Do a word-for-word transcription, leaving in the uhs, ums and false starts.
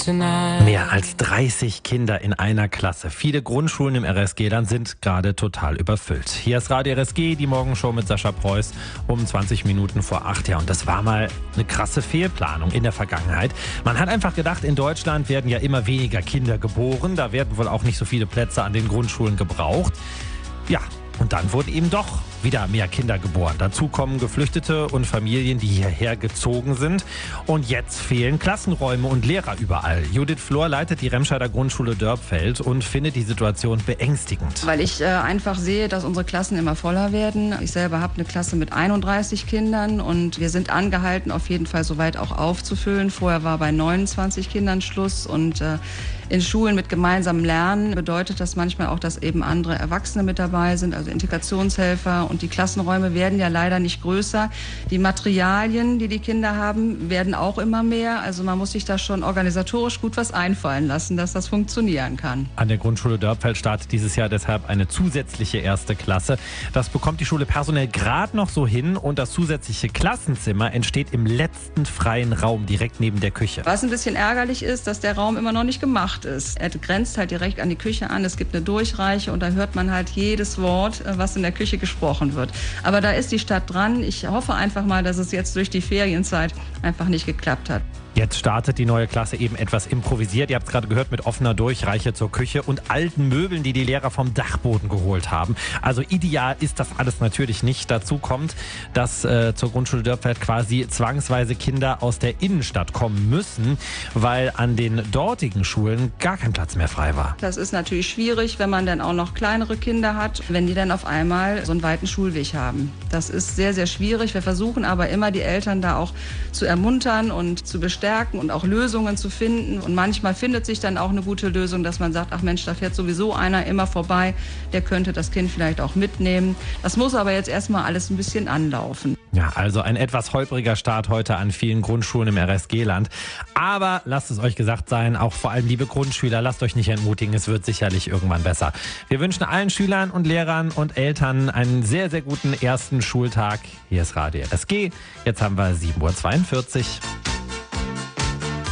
Mehr als dreißig Kinder in einer Klasse. Viele Grundschulen im R S G-Land sind gerade total überfüllt. Hier ist Radio R S G, die Morgenshow mit Sascha Preuß um zwanzig Minuten vor acht. Ja, und das war mal eine krasse Fehlplanung in der Vergangenheit. Man hat einfach gedacht, in Deutschland werden ja immer weniger Kinder geboren. Da werden wohl auch nicht so viele Plätze an den Grundschulen gebraucht. Ja, und dann wurden eben doch wieder mehr Kinder geboren. Dazu kommen Geflüchtete und Familien, die hierher gezogen sind. Und jetzt fehlen Klassenräume und Lehrer überall. Judith Flor leitet die Remscheider Grundschule Dörpfeld und findet die Situation beängstigend. Weil ich äh, einfach sehe, dass unsere Klassen immer voller werden. Ich selber habe eine Klasse mit einunddreißig Kindern und wir sind angehalten, auf jeden Fall soweit auch aufzufüllen. Vorher war bei neunundzwanzig Kindern Schluss und äh, in Schulen mit gemeinsamem Lernen bedeutet das manchmal auch, dass eben andere Erwachsene mit dabei sind, also Integrationshelfer. Und die Klassenräume werden ja leider nicht größer. Die Materialien, die die Kinder haben, werden auch immer mehr. Also man muss sich da schon organisatorisch gut was einfallen lassen, dass das funktionieren kann. An der Grundschule Dörpfeld startet dieses Jahr deshalb eine zusätzliche erste Klasse. Das bekommt die Schule personell gerade noch so hin und das zusätzliche Klassenzimmer entsteht im letzten freien Raum direkt neben der Küche. Was ein bisschen ärgerlich ist, dass der Raum immer noch nicht gemacht ist. Er grenzt halt direkt an die Küche an. Es gibt eine Durchreiche und da hört man halt jedes Wort, was in der Küche gesprochen wird. Aber da ist die Stadt dran. Ich hoffe einfach mal, dass es jetzt durch die Ferienzeit einfach nicht geklappt hat. Jetzt startet die neue Klasse eben etwas improvisiert. Ihr habt es gerade gehört, mit offener Durchreiche zur Küche und alten Möbeln, die die Lehrer vom Dachboden geholt haben. Also ideal ist das alles natürlich nicht. Dazu kommt, dass äh, zur Grundschule Dörpfeld quasi zwangsweise Kinder aus der Innenstadt kommen müssen, weil an den dortigen Schulen gar kein Platz mehr frei war. Das ist natürlich schwierig, wenn man dann auch noch kleinere Kinder hat, wenn die dann auf einmal so einen weiten Schulweg haben. Das ist sehr, sehr schwierig. Wir versuchen aber immer, die Eltern da auch zu ermuntern und zu bestärken und auch Lösungen zu finden. Und manchmal findet sich dann auch eine gute Lösung, dass man sagt, ach Mensch, da fährt sowieso einer immer vorbei, der könnte das Kind vielleicht auch mitnehmen. Das muss aber jetzt erstmal alles ein bisschen anlaufen. Ja, also ein etwas holpriger Start heute an vielen Grundschulen im R S G-Land. Aber lasst es euch gesagt sein, auch vor allem liebe Grundschüler, lasst euch nicht entmutigen, es wird sicherlich irgendwann besser. Wir wünschen allen Schülern und Lehrern und Eltern einen sehr, sehr guten ersten Schultag. Hier ist Radio R S G. Jetzt haben wir sieben Uhr zweiundvierzig.